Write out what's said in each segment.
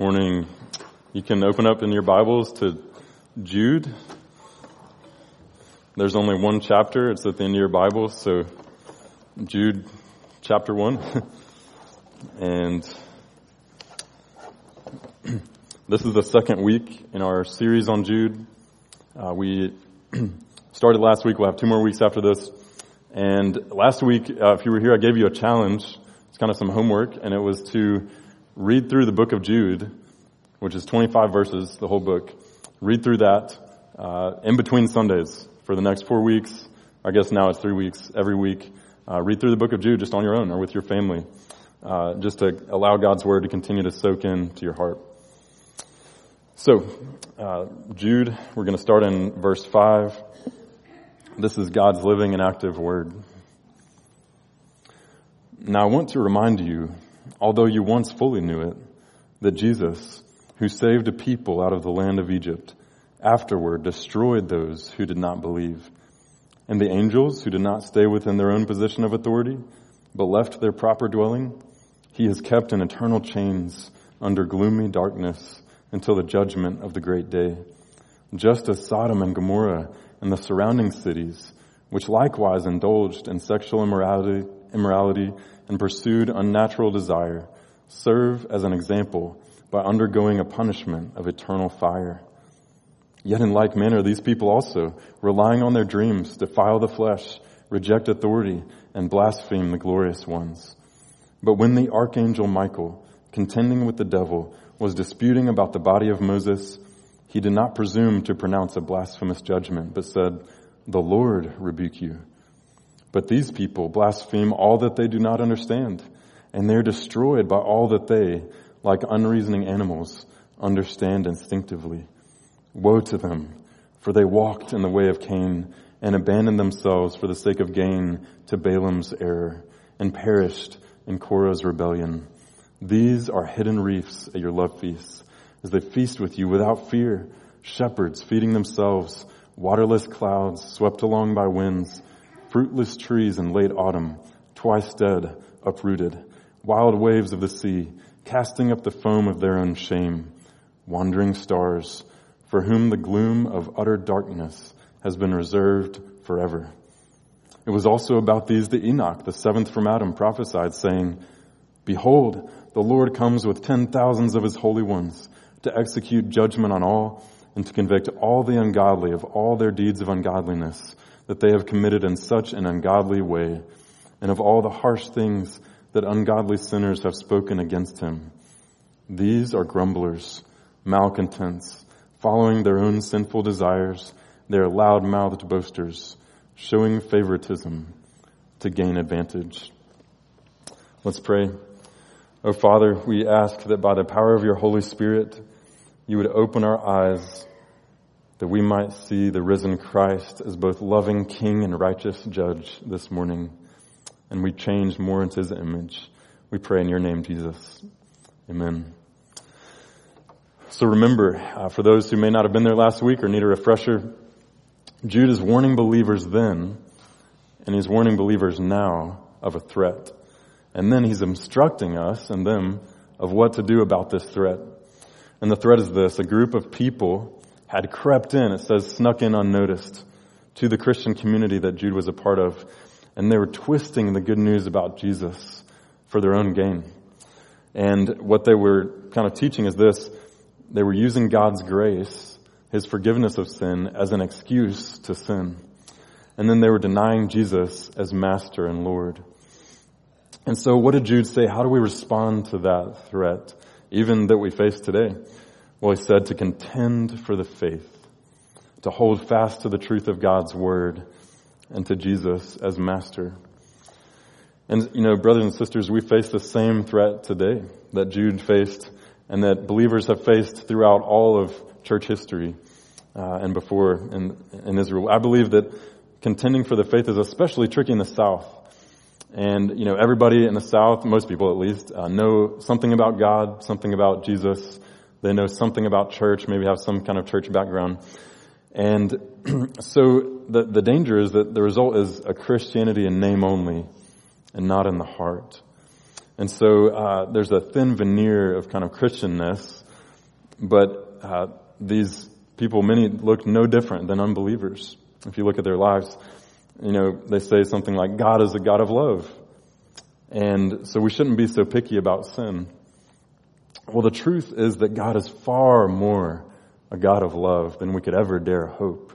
morning. You can open up in your Bibles to Jude. There's only one chapter. It's at the end of your Bible. So Jude chapter 1. And this is the second week in our series on Jude. We started last week. We'll have 2 more weeks after this. And last week, if you were here, I gave you a challenge. It's kind of some homework, and it was to read through the book of Jude, which is 25 verses, the whole book. Read through that in between Sundays for the next 4 weeks. I guess now it's 3 weeks, every week. Read through the book of Jude just on your own or with your family, just to allow God's word to continue to soak into your heart. So, Jude, we're going to start in verse 5. This is God's living and active word. Now I want to remind you, although you once fully knew it, that Jesus, who saved a people out of the land of Egypt, afterward destroyed those who did not believe. And the angels who did not stay within their own position of authority, but left their proper dwelling, he has kept in eternal chains under gloomy darkness until the judgment of the great day. Just as Sodom and Gomorrah and the surrounding cities, which likewise indulged in sexual immorality and pursued unnatural desire, serve as an example by undergoing a punishment of eternal fire. Yet in like manner, these people also, relying on their dreams, defile the flesh, reject authority, and blaspheme the glorious ones. But when the archangel Michael, contending with the devil, was disputing about the body of Moses, he did not presume to pronounce a blasphemous judgment, but said, "The Lord rebuke you." But these people blaspheme all that they do not understand, and they are destroyed by all that they, like unreasoning animals, understand instinctively. Woe to them, for they walked in the way of Cain, and abandoned themselves for the sake of gain to Balaam's error, and perished in Korah's rebellion. These are hidden reefs at your love feasts, as they feast with you without fear, shepherds feeding themselves, waterless clouds swept along by winds, fruitless trees in late autumn, twice dead, uprooted, wild waves of the sea, casting up the foam of their own shame, wandering stars, for whom the gloom of utter darkness has been reserved forever. It was also about these that Enoch, the 7th from Adam, prophesied, saying, "Behold, the Lord comes with 10,000s of his holy ones to execute judgment on all and to convict all the ungodly of all their deeds of ungodliness that they have committed in such an ungodly way, and of all the harsh things that ungodly sinners have spoken against him. These are grumblers, malcontents, following their own sinful desires. They are loud-mouthed boasters, showing favoritism to gain advantage." Let's pray. Oh Father, we ask that by the power of your Holy Spirit, you would open our eyes that we might see the risen Christ as both loving King and righteous Judge this morning, and we change more into his image. We pray in your name, Jesus. Amen. So remember, for those who may not have been there last week or need a refresher, Jude is warning believers then, and he's warning believers now of a threat. And then he's instructing us and them of what to do about this threat. And the threat is this: a group of people had crept in, it says snuck in unnoticed, to the Christian community that Jude was a part of. And they were twisting the good news about Jesus for their own gain. And what they were kind of teaching is this: they were using God's grace, his forgiveness of sin, as an excuse to sin. And then they were denying Jesus as Master and Lord. And so what did Jude say? How do we respond to that threat, even that we face today? Well, he said to contend for the faith, to hold fast to the truth of God's word, and to Jesus as Master. And, brothers and sisters, we face the same threat today that Jude faced and that believers have faced throughout all of church history and before in Israel. I believe that contending for the faith is especially tricky in the South. And, everybody in the South, most people at least, know something about God, something about Jesus. They know something about church, maybe have some kind of church background. And so the danger is that the result is a Christianity in name only and not in the heart. And so there's a thin veneer of kind of Christianness But these people, many looked no different than unbelievers. If you look at their lives, they say something like, God is a God of love. And so we shouldn't be so picky about sin. Well, the truth is that God is far more a God of love than we could ever dare hope.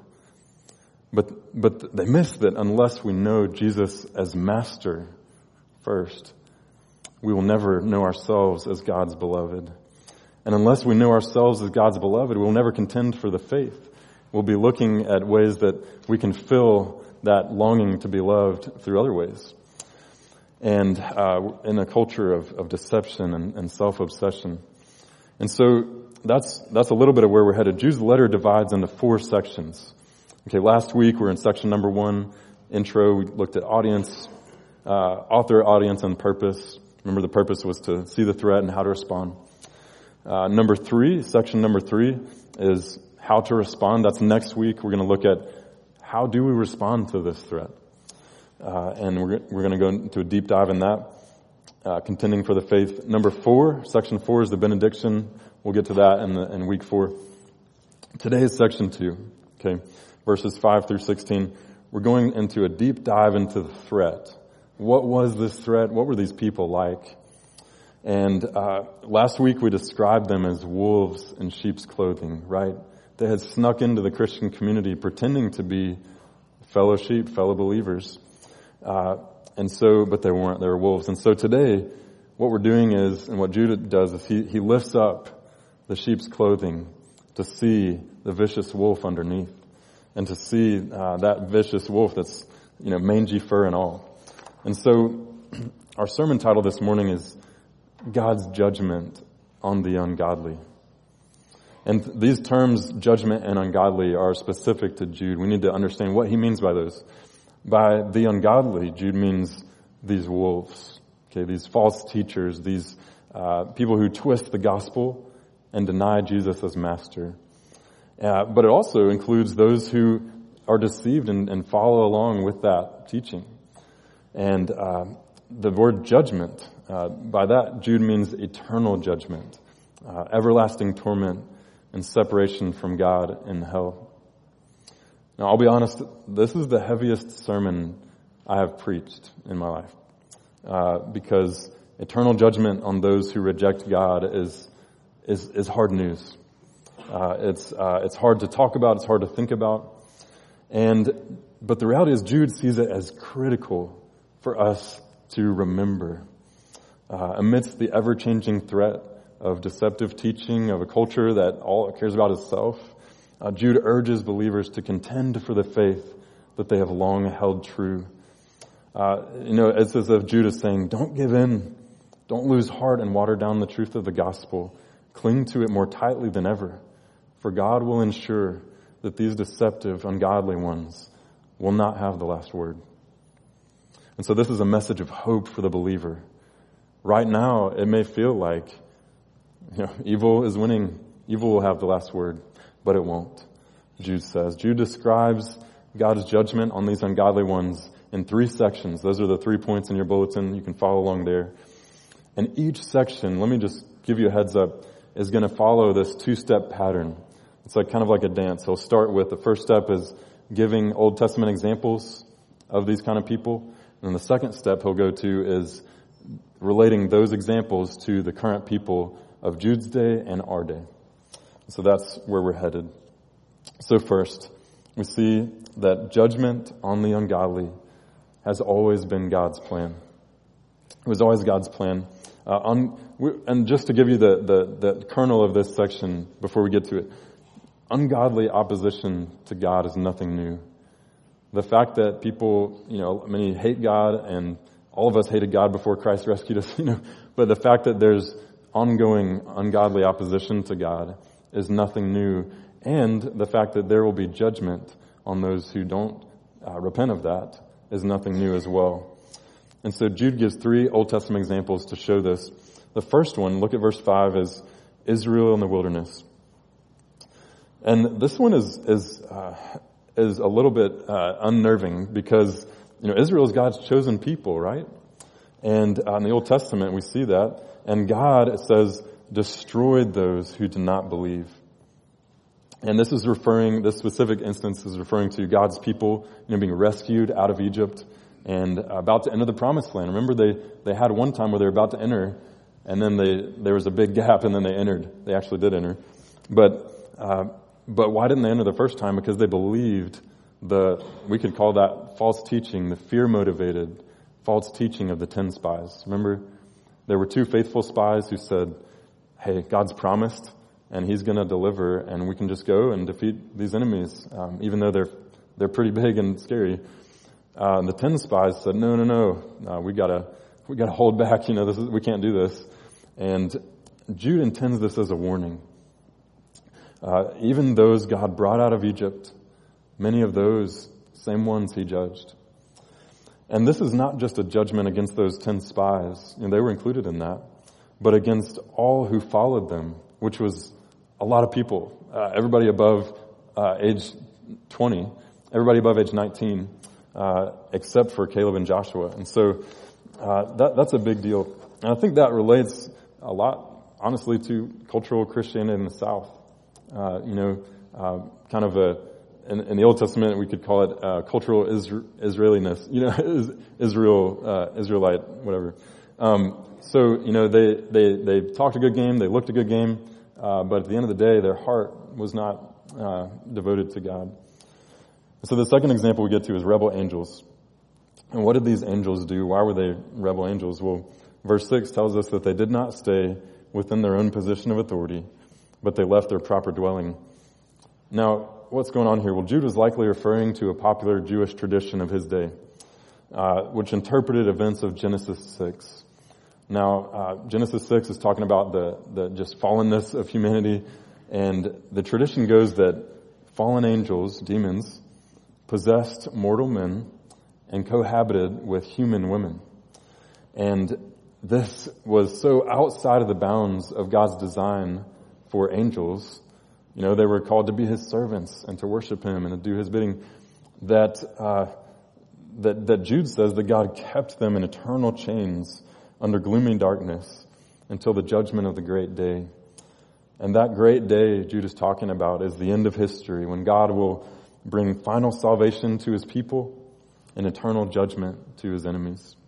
But they miss that unless we know Jesus as Master first, we will never know ourselves as God's beloved. And unless we know ourselves as God's beloved, we'll never contend for the faith. We'll be looking at ways that we can fill that longing to be loved through other ways. And in a culture of deception and self-obsession. And so that's a little bit of where we're headed. Jude's letter divides into 4 sections. Okay, last week we're in section number 1, intro. We looked at audience, author, audience, and purpose. Remember, the purpose was to see the threat and how to respond. Section number 3 is how to respond. That's next week. We're going to look at how do we respond to this threat. And we're going to go into a deep dive in that, contending for the faith. Number 4, section 4 is the benediction. We'll get to that in week 4. Today is section 2, okay, verses 5 through 16. We're going into a deep dive into the threat. What was this threat? What were these people like? And last week we described them as wolves in sheep's clothing, right? They had snuck into the Christian community pretending to be fellow sheep, fellow believers. But they weren't, they were wolves. And so today, what we're doing is, and what Jude does is he lifts up the sheep's clothing to see the vicious wolf underneath. And to see, that vicious wolf that's, mangy fur and all. And so, our sermon title this morning is God's Judgment on the Ungodly. And these terms, judgment and ungodly, are specific to Jude. We need to understand what he means by those. By the ungodly, Jude means these wolves, okay, these false teachers, these people who twist the gospel and deny Jesus as Master. But it also includes those who are deceived and follow along with that teaching. And the word judgment, by that, Jude means eternal judgment, everlasting torment, and separation from God in hell. Now, I'll be honest, this is the heaviest sermon I have preached in my life, because eternal judgment on those who reject God is hard news. It's hard to talk about, it's hard to think about, but the reality is Jude sees it as critical for us to remember. Amidst the ever-changing threat of deceptive teaching, of a culture that all it cares about is self, Jude urges believers to contend for the faith that they have long held true. It's as if Jude is saying, don't give in, don't lose heart and water down the truth of the gospel. Cling to it more tightly than ever, for God will ensure that these deceptive, ungodly ones will not have the last word. And so this is a message of hope for the believer. Right now, it may feel like, evil is winning. Evil will have the last word, but it won't, Jude says. Jude describes God's judgment on these ungodly ones in 3 sections. Those are the 3 points in your bulletin. You can follow along there. And each section, let me just give you a heads up, is going to follow this 2-step pattern. It's kind of like a dance. He'll start with the first step is giving Old Testament examples of these kind of people. And the second step he'll go to is relating those examples to the current people of Jude's day and our day. So that's where we're headed. So first, we see that judgment on the ungodly has always been God's plan. It was always God's plan. And just to give you the kernel of this section before we get to it, ungodly opposition to God is nothing new. The fact that people, many hate God, and all of us hated God before Christ rescued us, but the fact that there's ongoing ungodly opposition to God is nothing new. And the fact that there will be judgment on those who don't repent of that is nothing new as well. And so Jude gives 3 Old Testament examples to show this. The first one, look at verse 5, is Israel in the wilderness. And this one is a little bit unnerving because, Israel is God's chosen people, right? And in the Old Testament we see that. And God, it says, destroyed those who did not believe. And this specific instance is referring to God's people, being rescued out of Egypt and about to enter the promised land. Remember, they had one time where they were about to enter, and then there was a big gap, and then they entered. They actually did enter. But why didn't they enter the first time? Because they believed we could call that false teaching, the fear-motivated false teaching of the 10 spies. Remember, there were 2 faithful spies who said, hey, God's promised, and he's going to deliver, and we can just go and defeat these enemies, even though they're pretty big and scary. The 10 spies said, no, we gotta hold back, we can't do this. And Jude intends this as a warning. Even those God brought out of Egypt, many of those same ones he judged. And this is not just a judgment against those 10 spies, they were included in that, but against all who followed them, which was a lot of people, everybody above age 20, everybody above age 19, except for Caleb and Joshua. And so that's a big deal. And I think that relates a lot, honestly, to cultural Christianity in the South. Kind of in the Old Testament, we could call it cultural Israeliness, Israelite, whatever. They talked a good game, they looked a good game, but at the end of the day, their heart was not devoted to God. So the second example we get to is rebel angels. And what did these angels do? Why were they rebel angels? Well, verse 6 tells us that they did not stay within their own position of authority, but they left their proper dwelling. Now, what's going on here? Well, Jude was likely referring to a popular Jewish tradition of his day, which interpreted events of Genesis 6. Now, Genesis 6 is talking about the just fallenness of humanity, and the tradition goes that fallen angels, demons, possessed mortal men and cohabited with human women. And this was so outside of the bounds of God's design for angels. They were called to be his servants and to worship him and to do his bidding, that Jude says that God kept them in eternal chains under gloomy darkness until the judgment of the great day. And that great day Jude is talking about is the end of history, when God will bring final salvation to his people and eternal judgment to his enemies.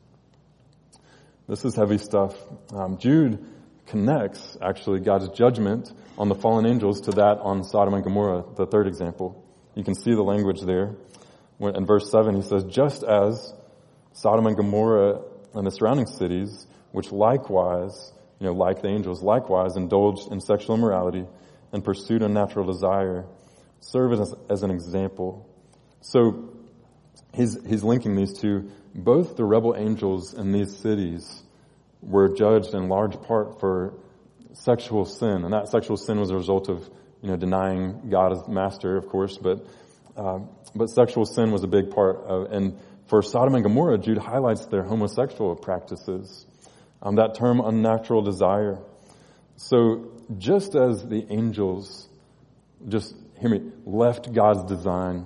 This is heavy stuff. Jude connects, actually, God's judgment on the fallen angels to that on Sodom and Gomorrah, the third example. You can see the language there. In verse 7, he says, just as Sodom and Gomorrah and the surrounding cities, which likewise, like the angels, likewise indulged in sexual immorality and pursued unnatural desire, serve as an example. So he's linking these two. Both the rebel angels in these cities were judged in large part for sexual sin, and that sexual sin was a result of denying God as master, of course, but sexual sin was a big part of. And for Sodom and Gomorrah, Jude highlights their homosexual practices, that term unnatural desire. So just as the angels, just hear me, left God's design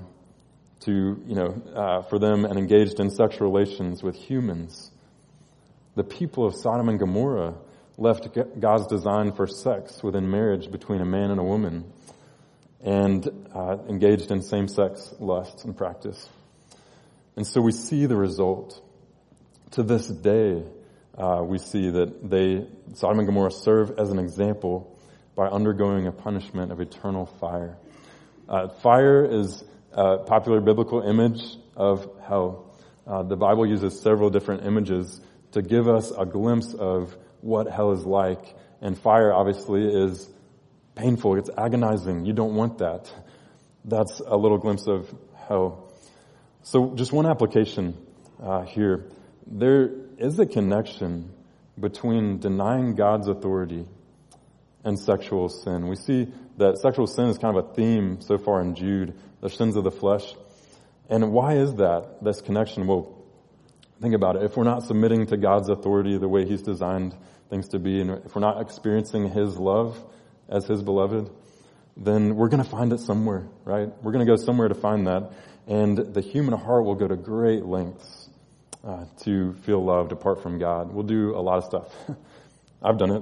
to for them and engaged in sexual relations with humans, the people of Sodom and Gomorrah left God's design for sex within marriage between a man and a woman and engaged in same-sex lust and practice. And so we see the result. To this day, we see that Sodom and Gomorrah serve as an example by undergoing a punishment of eternal fire. Fire is a popular biblical image of hell. The Bible uses several different images to give us a glimpse of what hell is like. And fire, obviously, is painful. It's agonizing. You don't want that. That's a little glimpse of hell. So just one application here. There is a connection between denying God's authority and sexual sin. We see that sexual sin is kind of a theme so far in Jude, the sins of the flesh. And why is that, this connection? Well, think about it. If we're not submitting to God's authority the way he's designed things to be, and if we're not experiencing his love as his beloved, then we're going to find it somewhere, right? We're going to go somewhere to find that. And the human heart will go to great lengths to feel loved apart from God. We'll do a lot of stuff. I've done it.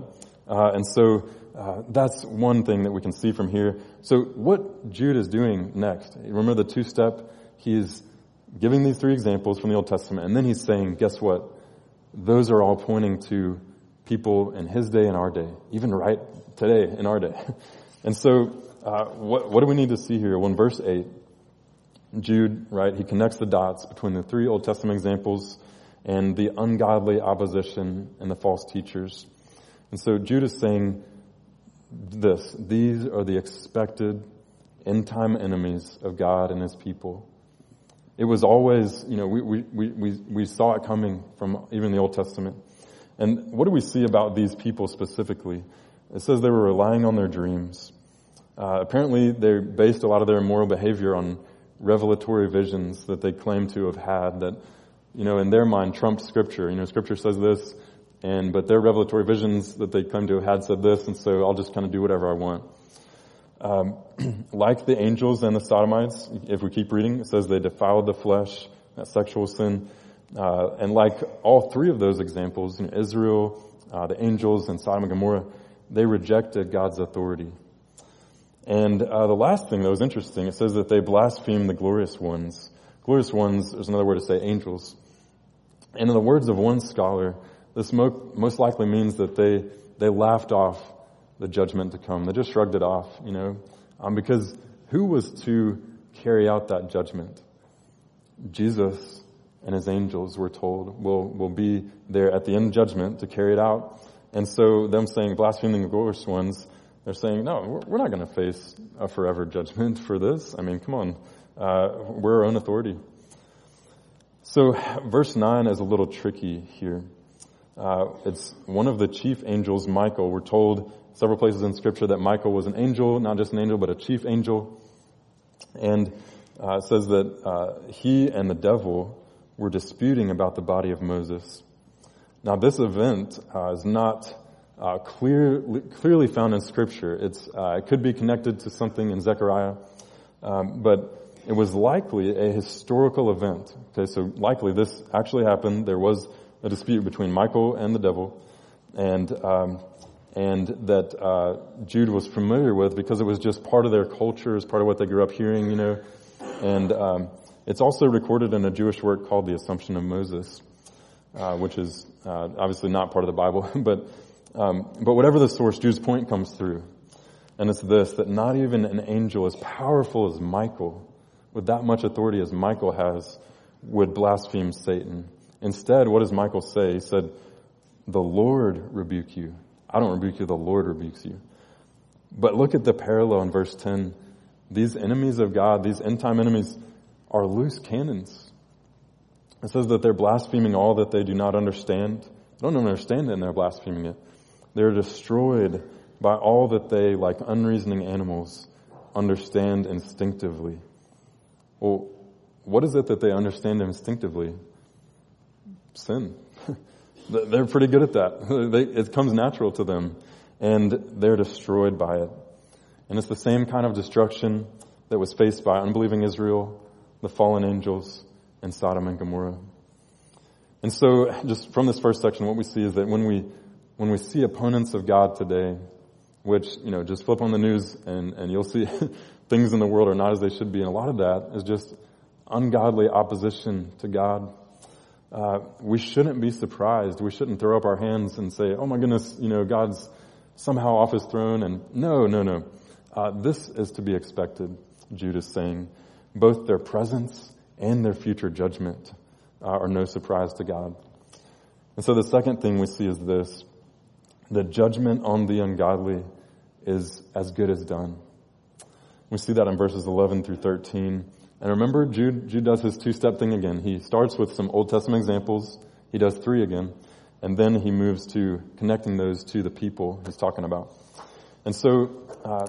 And so that's one thing that we can see from here. So what Jude is doing next, remember the two-step? He's giving these three examples from the Old Testament, and then he's saying, guess what? Those are all pointing to people in his day and our day, even right today in our day. And so what do we need to see here? Well, in verse 8, Jude, right, he connects the dots between the three Old Testament examples and the ungodly opposition and the false teachers. And so Jude is saying this: these are the expected end-time enemies of God and his people. It was always, we saw it coming from even the Old Testament. And what do we see about these people specifically? It says they were relying on their dreams. Apparently they based a lot of their immoral behavior on revelatory visions that they claim to have had that, in their mind trumped Scripture. Scripture says this, but their revelatory visions that they claim to have had said this, and so I'll just kind of do whatever I want. Like the angels and the Sodomites, if we keep reading, it says they defiled the flesh, that sexual sin. And like all three of those examples, Israel, the angels, and Sodom and Gomorrah, they rejected God's authority. And the last thing that was interesting, it says that they blasphemed the glorious ones. Glorious ones is another word to say angels. And in the words of one scholar, this most likely means that they laughed off the judgment to come. They just shrugged it off, because who was to carry out that judgment? Jesus and his angels, we're told, will be there at the end of judgment to carry it out. And so them saying blaspheming the glorious ones, they're saying, no, we're not going to face a forever judgment for this. I mean, come on. We're our own authority. So verse 9 is a little tricky here. It's one of the chief angels, Michael. We're told several places in Scripture that Michael was an angel, not just an angel, but a chief angel. And it says that he and the devil were disputing about the body of Moses. Now, this event is not clearly found in Scripture. It could be connected to something in Zechariah, but it was likely a historical event. Okay, so likely this actually happened. There was a dispute between Michael and the devil, and that Jude was familiar with because it was just part of their culture, it's part of what they grew up hearing, And it's also recorded in a Jewish work called The Assumption of Moses, which is obviously not part of the Bible, but whatever the source, Jude's point comes through. And it's this, that not even an angel as powerful as Michael, with that much authority as Michael has, would blaspheme Satan. Instead, what does Michael say? He said, "The Lord rebuke you." I don't rebuke you, the Lord rebukes you. But look at the parallel in verse 10. These enemies of God, these end-time enemies, are loose cannons. It says that they're blaspheming all that they do not understand. They don't even understand it and they're blaspheming it. They're destroyed by all that they, like unreasoning animals, understand instinctively. Well, what is it that they understand instinctively? Sin. They're pretty good at that. It comes natural to them, and they're destroyed by it. And it's the same kind of destruction that was faced by unbelieving Israel, the fallen angels, and Sodom and Gomorrah. And so, just from this first section, what we see is that when we see opponents of God today, which, just flip on the news and you'll see things in the world are not as they should be, and a lot of that is just ungodly opposition to God. We shouldn't be surprised. We shouldn't throw up our hands and say, oh my goodness, God's somehow off his throne. And no. This is to be expected, Jude is saying. Both their presence and their future judgment are no surprise to God. And so the second thing we see is this: the judgment on the ungodly is as good as done. We see that in verses 11 through 13. And remember, Jude does his two-step thing again. He starts with some Old Testament examples. He does three again. And then he moves to connecting those to the people he's talking about. And so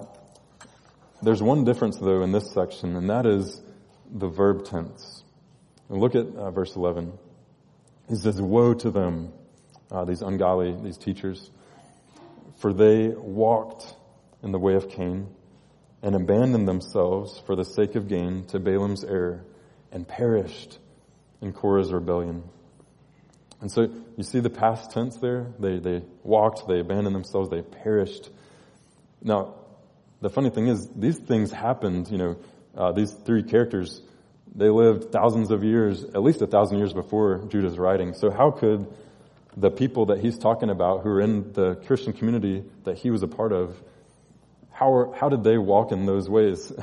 there's one difference, though, in this section, and that is the verb tense. And look at verse 11. He says, "Woe to them, these ungodly, these teachers, for they walked in the way of Cain, and abandoned themselves for the sake of gain to Balaam's error, and perished in Korah's rebellion." And so you see the past tense there? They walked, they abandoned themselves, they perished. Now, the funny thing is, these things happened, these three characters, they lived thousands of years, at least 1,000 years before Judah's writing. So how could the people that he's talking about who are in the Christian community that he was a part of, how did they walk in those ways?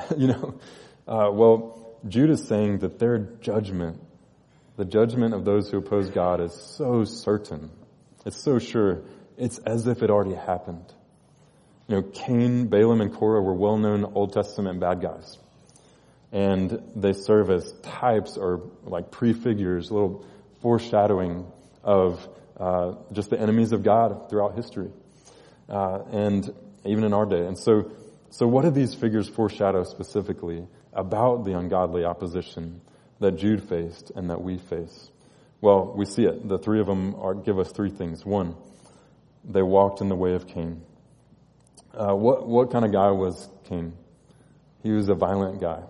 Well, Jude is saying that their judgment, the judgment of those who oppose God, is so certain. It's so sure. It's as if it already happened. Cain, Balaam, and Korah were well-known Old Testament bad guys. And they serve as types or like prefigures, little foreshadowing of just the enemies of God throughout history. And even in our day. And so what do these figures foreshadow specifically about the ungodly opposition that Jude faced and that we face? Well, we see it. The three of them give us three things. One, they walked in the way of Cain. What kind of guy was Cain? He was a violent guy.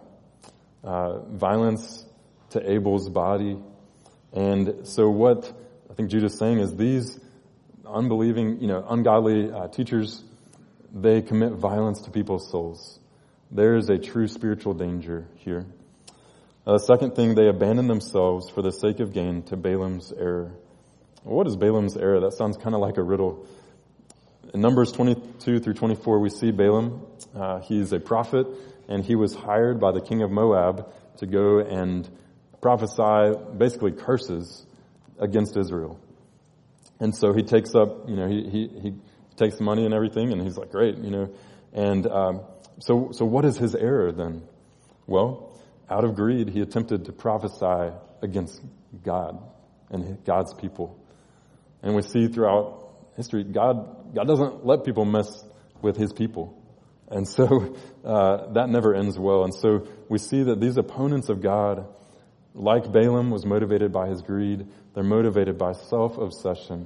Violence to Abel's body. And so what I think Jude is saying is these unbelieving, ungodly teachers, they commit violence to people's souls. There is a true spiritual danger here. The second thing, they abandon themselves for the sake of gain to Balaam's error. Well, what is Balaam's error? That sounds kind of like a riddle. In Numbers 22 through 24, we see Balaam. He's a prophet, and he was hired by the king of Moab to go and prophesy, basically curses against Israel. And so he takes up, he takes the money and everything, and he's like, great, And so what is his error then? Well, out of greed, he attempted to prophesy against God and God's people. And we see throughout history, God doesn't let people mess with his people. And so that never ends well. And so we see that these opponents of God, like Balaam, was motivated by his greed. They're motivated by self-obsession.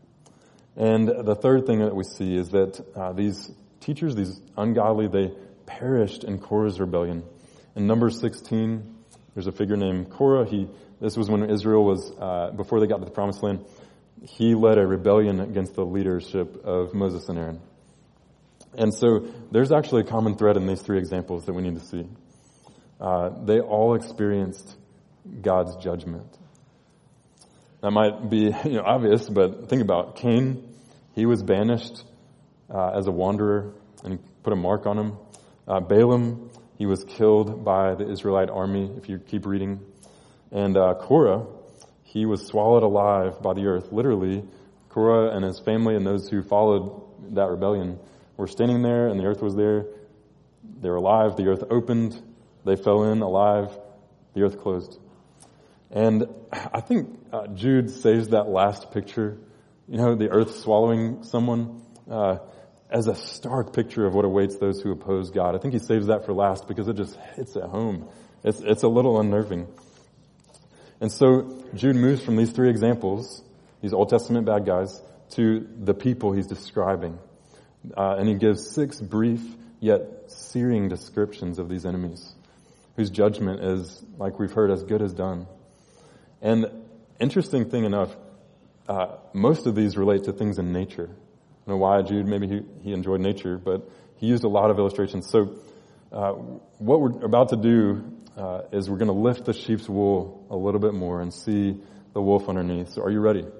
And the third thing that we see is that these teachers, these ungodly, they perished in Korah's rebellion. In Numbers 16, there's a figure named Korah. This was when Israel was, before they got to the Promised Land, he led a rebellion against the leadership of Moses and Aaron. And so there's actually a common thread in these three examples that we need to see. They all experienced God's judgment. That might be obvious, but think about Cain. He was banished as a wanderer, and he put a mark on him. Balaam, he was killed by the Israelite army, if you keep reading. And Korah, he was swallowed alive by the earth. Literally, Korah and his family and those who followed that rebellion were standing there, and the earth was there. They were alive. The earth opened. They fell in alive. The earth closed. And I think Jude saves that last picture, the earth swallowing someone, as a stark picture of what awaits those who oppose God. I think he saves that for last because it just hits at home. It's a little unnerving. And so Jude moves from these three examples, these Old Testament bad guys, to the people he's describing. And he gives 6 brief yet searing descriptions of these enemies, whose judgment is, like we've heard, as good as done. And interesting thing enough, most of these relate to things in nature. I don't know why Jude, maybe he enjoyed nature, but he used a lot of illustrations. So what we're about to do is we're going to lift the sheep's wool a little bit more and see the wolf underneath. So are you ready?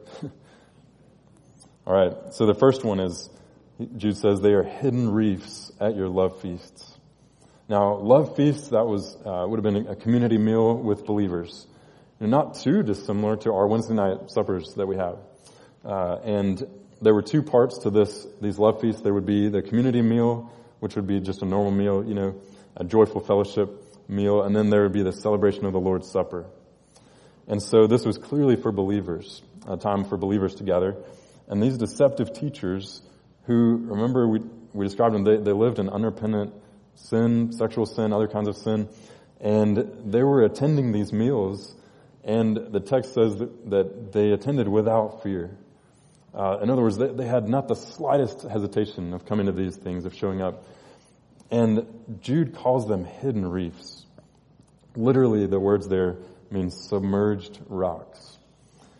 All right. So the first one is, Jude says, they are hidden reefs at your love feasts. Now, love feasts, that would have been a community meal with believers. Not too dissimilar to our Wednesday night suppers that we have. And there were 2 parts to these love feasts. There would be the community meal, which would be just a normal meal, a joyful fellowship meal, and then there would be the celebration of the Lord's Supper. And so this was clearly for believers, a time for believers to gather. And these deceptive teachers who, remember we described them, they lived in unrepentant sin, sexual sin, other kinds of sin, and they were attending these meals, and the text says that they attended without fear. In other words, they had not the slightest hesitation of coming to these things, of showing up. And Jude calls them hidden reefs. Literally, the words there mean submerged rocks.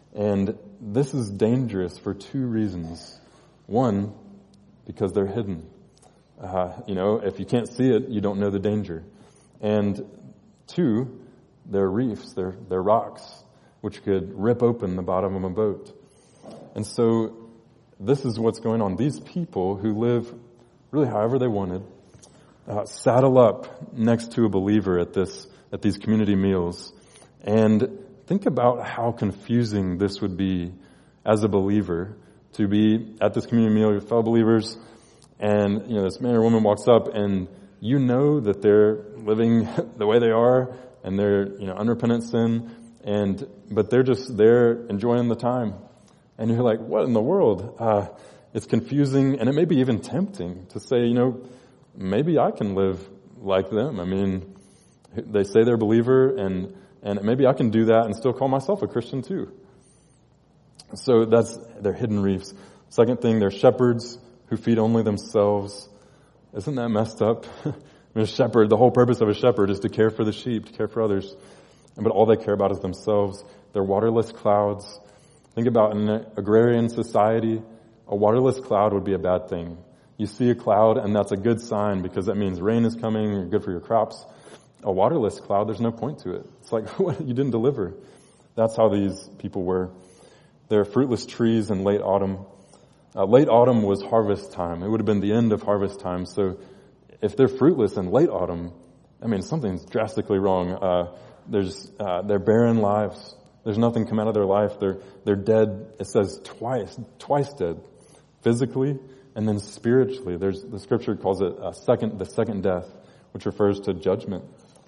And this is dangerous for two reasons. One, because they're hidden. If you can't see it, you don't know the danger. And two, they're reefs, they're rocks, which could rip open the bottom of a boat. And so this is what's going on. These people who live really however they wanted, saddle up next to a believer at these community meals, and think about how confusing this would be as a believer to be at this community meal with fellow believers, and this man or woman walks up, and that they're living the way they are, and they're unrepentant sin, but they're just there enjoying the time, and you're like, what in the world? It's confusing, and it may be even tempting to say, maybe I can live like them. I mean, they say they're a believer, and maybe I can do that and still call myself a Christian too. So they're hidden reefs. Second thing, they're shepherds who feed only themselves. Isn't that messed up? A shepherd, the whole purpose of a shepherd is to care for the sheep, to care for others. But all they care about is themselves. They're waterless clouds. Think about in an agrarian society, a waterless cloud would be a bad thing. You see a cloud, and that's a good sign because that means rain is coming and good for your crops. A waterless cloud, there's no point to it. It's like, what? You didn't deliver. That's how these people were. They're fruitless trees in late autumn. Late autumn was harvest time. It would have been the end of harvest time. So if they're fruitless in late autumn, something's drastically wrong. They're barren lives. There's nothing come out of their life. They're dead. It says twice dead, physically and then spiritually. The scripture calls it the second death, which refers to judgment.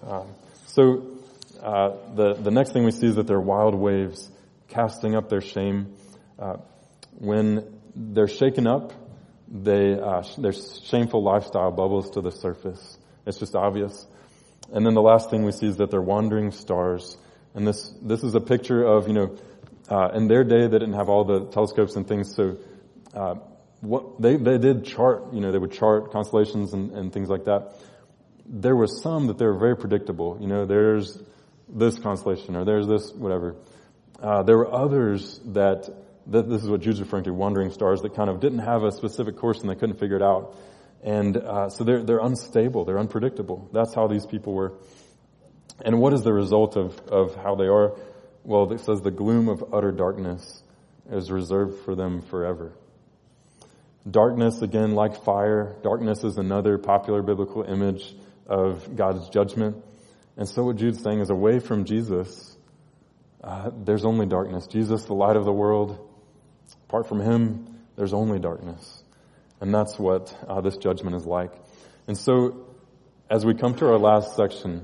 The next thing we see is that they're wild waves, casting up their shame. When they're shaken up, their shameful lifestyle bubbles to the surface. It's just obvious. And then the last thing we see is that they're wandering stars. And this is a picture of, in their day they didn't have all the telescopes and things, so what they did chart, they would chart constellations and things like that. There were some that they were very predictable. There's this constellation or there's this whatever. There were others that this is what Jude's referring to, wandering stars, that kind of didn't have a specific course and they couldn't figure it out. And so they're unstable, they're unpredictable. That's how these people were. And what is the result of how they are? Well, it says the gloom of utter darkness is reserved for them forever. Darkness, again, like fire. Darkness is another popular biblical image of God's judgment. And so what Jude's saying is, away from Jesus, there's only darkness. Jesus, the light of the world. Apart from him, there's only darkness. And that's what this judgment is like. And so, as we come to our last section,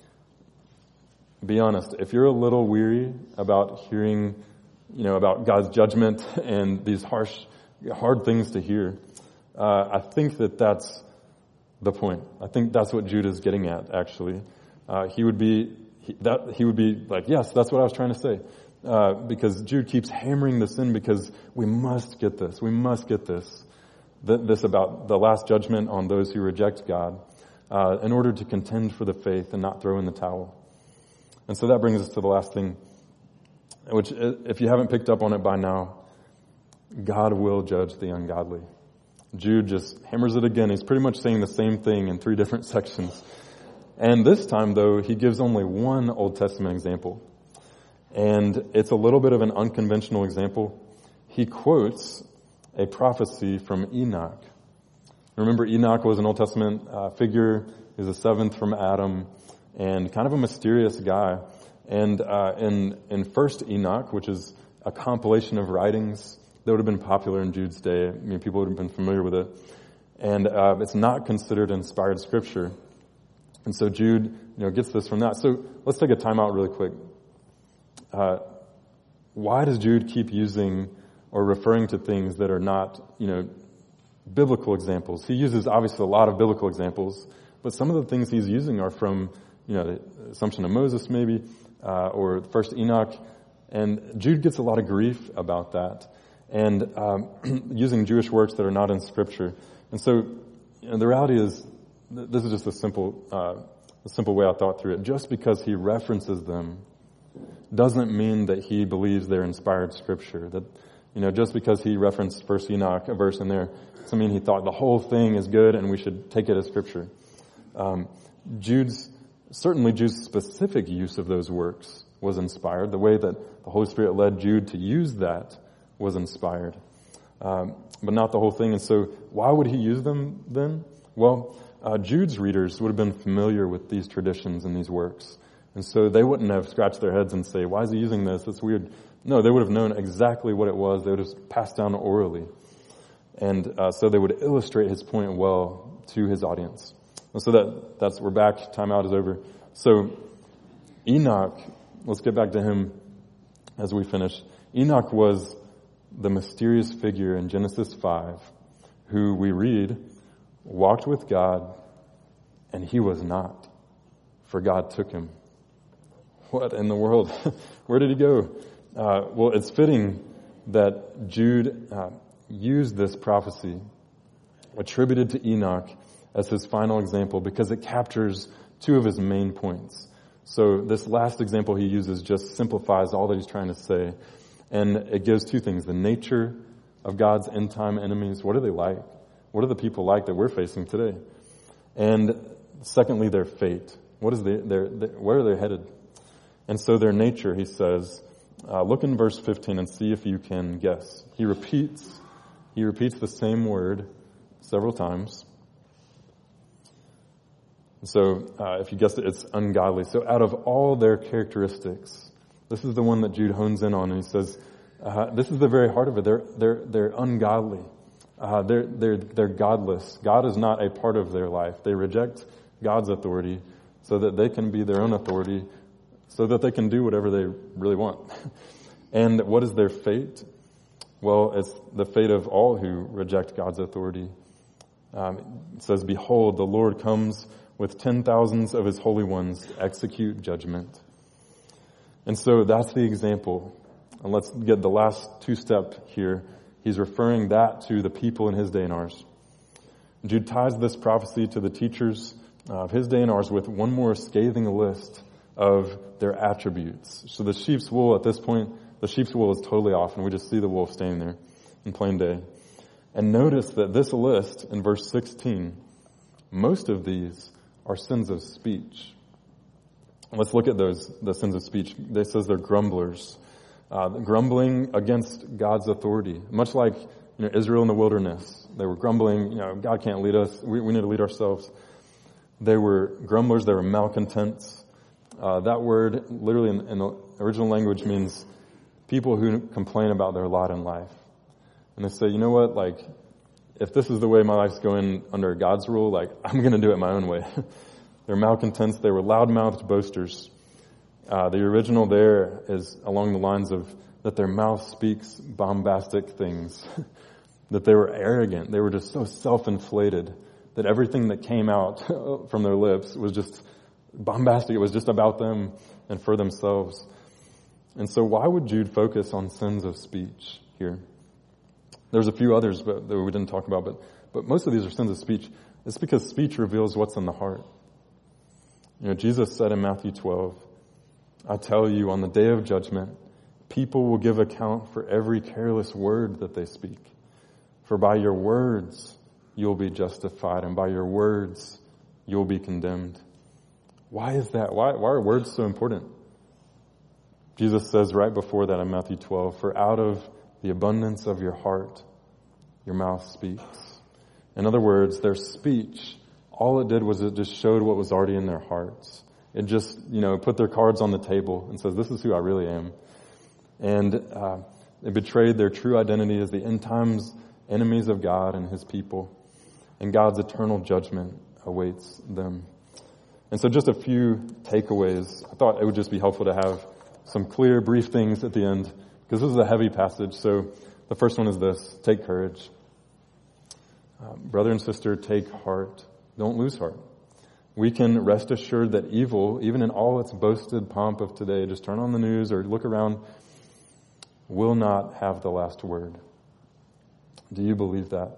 be honest, if you're a little weary about hearing, about God's judgment and these hard things to hear, I think that's the point. I think that's what Jude is getting at, actually. He would be like, yes, that's what I was trying to say. Because Jude keeps hammering this in because we must get this. We must get this. This about the last judgment on those who reject God, in order to contend for the faith and not throw in the towel. And so that brings us to the last thing, which, if you haven't picked up on it by now, God will judge the ungodly. Jude just hammers it again. He's pretty much saying the same thing in 3 different sections. And this time, though, he gives only one Old Testament example. And it's a little bit of an unconventional example. He quotes a prophecy from Enoch. Remember, Enoch was an Old Testament figure. He was the 7th from Adam and kind of a mysterious guy. And in First Enoch, which is a compilation of writings that would have been popular in Jude's day, people would have been familiar with it. And it's not considered inspired scripture. And so Jude, gets this from that. So let's take a time out really quick. Why does Jude keep using or referring to things that are not, biblical examples? He uses obviously a lot of biblical examples, but some of the things he's using are from, the Assumption of Moses maybe, or First Enoch. And Jude gets a lot of grief about that. And using Jewish works that are not in Scripture. And so the reality is, this is just a simple way I thought through it. Just because he references them doesn't mean that he believes they're inspired scripture. That, just because he referenced 1 Enoch, a verse in there, doesn't mean he thought the whole thing is good and we should take it as scripture. Jude's specific use of those works was inspired. The way that the Holy Spirit led Jude to use that was inspired. But not the whole thing. And so why would he use them then? Well, Jude's readers would have been familiar with these traditions and these works. And so they wouldn't have scratched their heads and say, why is he using this? That's weird. No, they would have known exactly what it was. They would have passed down orally. And so they would illustrate his point well to his audience. And so we're back. Time out is over. So Enoch, let's get back to him as we finish. Enoch was the mysterious figure in Genesis 5 who we read walked with God, and he was not, for God took him. What in the world? Where did he go? Well, it's fitting that Jude used this prophecy attributed to Enoch as his final example because it captures two of his main points. So this last example he uses just simplifies all that he's trying to say. And it gives two things: the nature of God's end time enemies. What are they like? What are the people like that we're facing today? And secondly, their fate. What is where are they headed? And so their nature, he says, look in verse 15 and see if you can guess. He repeats the same word several times. So if you guessed it, it's ungodly. So out of all their characteristics, this is the one that Jude hones in on, and he says, this is the very heart of it. They're ungodly. They're godless. God is not a part of their life. They reject God's authority so that they can be their own authority, so that they can do whatever they really want. And what is their fate? Well, it's the fate of all who reject God's authority. It says, behold, the Lord comes with 10,000s of his holy ones to execute judgment. And so that's the example. And let's get the last two-step here. He's referring that to the people in his day and ours. Jude ties this prophecy to the teachers of his day and ours with one more scathing list of their attributes. So the sheep's wool at this point, the sheep's wool is totally off, and we just see the wolf standing there in plain day. And notice that this list in verse 16, most of these are sins of speech. Let's look at the sins of speech. It says they're grumblers. Grumbling against God's authority. Much like Israel in the wilderness. They were grumbling, God can't lead us. We need to lead ourselves. They were grumblers. They were malcontents. That word literally in the original language means people who complain about their lot in life. And they say, you know what, if this is the way my life's going under God's rule, I'm going to do it my own way. They're malcontents. They were loud-mouthed boasters. The original there is along the lines of that their mouth speaks bombastic things, that they were arrogant. They were just so self-inflated that everything that came out from their lips was just bombastic. It was just about them and for themselves. And so why would Jude focus on sins of speech here? There's a few others that we didn't talk about, but most of these are sins of speech. It's because speech reveals what's in the heart. Jesus said in Matthew 12, I tell you, on the day of judgment, people will give account for every careless word that they speak. For by your words you'll be justified, and by your words you'll be condemned. Why is that? Why are words so important? Jesus says right before that in Matthew 12, for out of the abundance of your heart, your mouth speaks. In other words, their speech, all it did was it just showed what was already in their hearts. It just, put their cards on the table and says, this is who I really am. And it betrayed their true identity as the end times enemies of God and his people. And God's eternal judgment awaits them. And so just a few takeaways. I thought it would just be helpful to have some clear, brief things at the end, because this is a heavy passage. So the first one is this: take courage. Brother and sister, take heart. Don't lose heart. We can rest assured that evil, even in all its boasted pomp of today, just turn on the news or look around, will not have the last word. Do you believe that?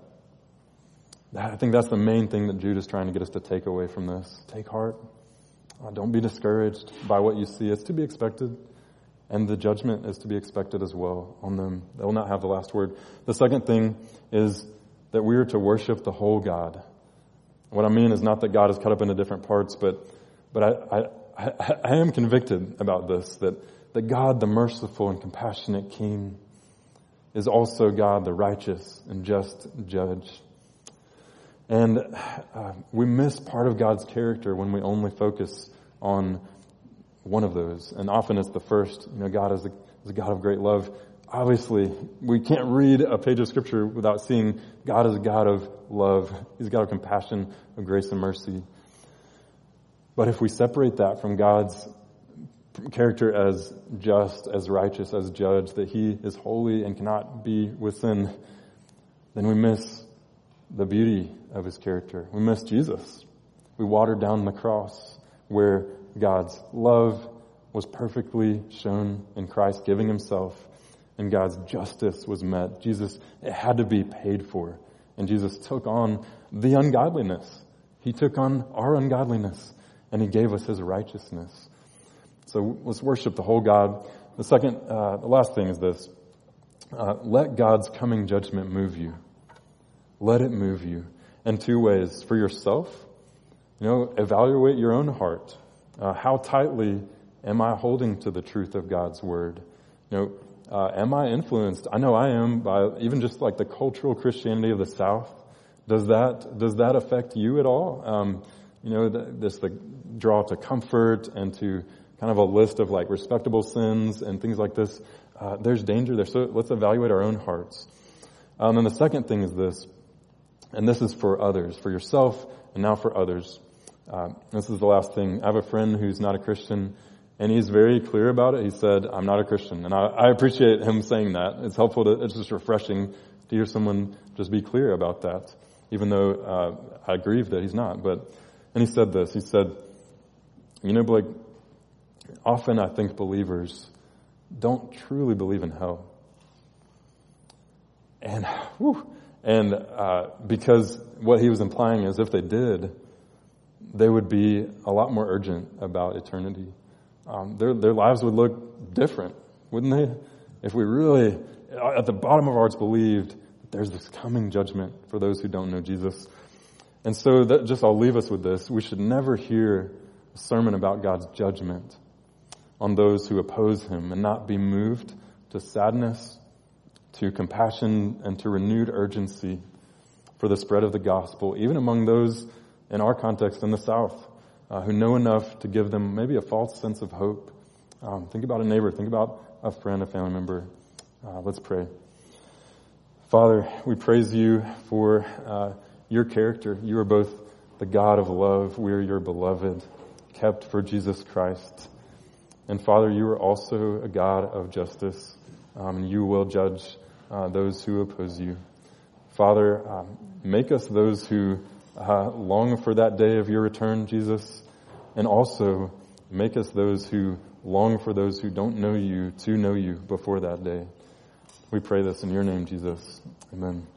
I think that's the main thing that Jude is trying to get us to take away from this. Take heart. Don't be discouraged by what you see. It's to be expected. and the judgment is to be expected as well on them. They will not have the last word. The second thing is that we are to worship the whole God. What I mean is not that God is cut up into different parts, but I am convicted about this, that God, the merciful and compassionate King, is also God, the righteous and just judge. And we miss part of God's character when we only focus on one of those. And often it's the first. God is a God of great love. Obviously, we can't read a page of Scripture without seeing God as a God of love. He's a God of compassion, of grace and mercy. But if we separate that from God's character as just, as righteous, as judge, that He is holy and cannot be with sin, then we miss the beauty of His character. We miss Jesus. We water down the cross where God's love was perfectly shown in Christ giving Himself, and God's justice was met. Jesus, it had to be paid for. And Jesus took on the ungodliness. He took on our ungodliness, and He gave us His righteousness. So let's worship the whole God. The last thing is this. Let God's coming judgment move you. Let it move you in two ways. For yourself, evaluate your own heart. How tightly am I holding to the truth of God's word? Am I influenced? I know I am by even just like the cultural Christianity of the South. Does that affect you at all? The draw to comfort and to kind of a list of like respectable sins and things like this. There's danger there. So let's evaluate our own hearts. And the second thing is this, and this is for others, for yourself and now for others. This is the last thing. I have a friend who's not a Christian, and he's very clear about it. He said, I'm not a Christian. And I appreciate him saying that. It's helpful it's just refreshing to hear someone just be clear about that, even though I grieve that he's not. And he said this. He said, Blake, often I think believers don't truly believe in hell. And because what he was implying is if they did, they would be a lot more urgent about eternity. Their lives would look different, wouldn't they? If we really, at the bottom of our hearts, believed that there's this coming judgment for those who don't know Jesus. And so I'll leave us with this. We should never hear a sermon about God's judgment on those who oppose Him and not be moved to sadness, to compassion, and to renewed urgency for the spread of the gospel, even among those in our context in the South, who know enough to give them maybe a false sense of hope. Think about a neighbor. Think about a friend, a family member. Let's pray. Father, we praise You for Your character. You are both the God of love. We are Your beloved, kept for Jesus Christ. And Father, You are also a God of justice. And You will judge those who oppose You. Father, make us those who long for that day of Your return, Jesus, and also make us those who long for those who don't know You to know You before that day. We pray this in Your name, Jesus. Amen.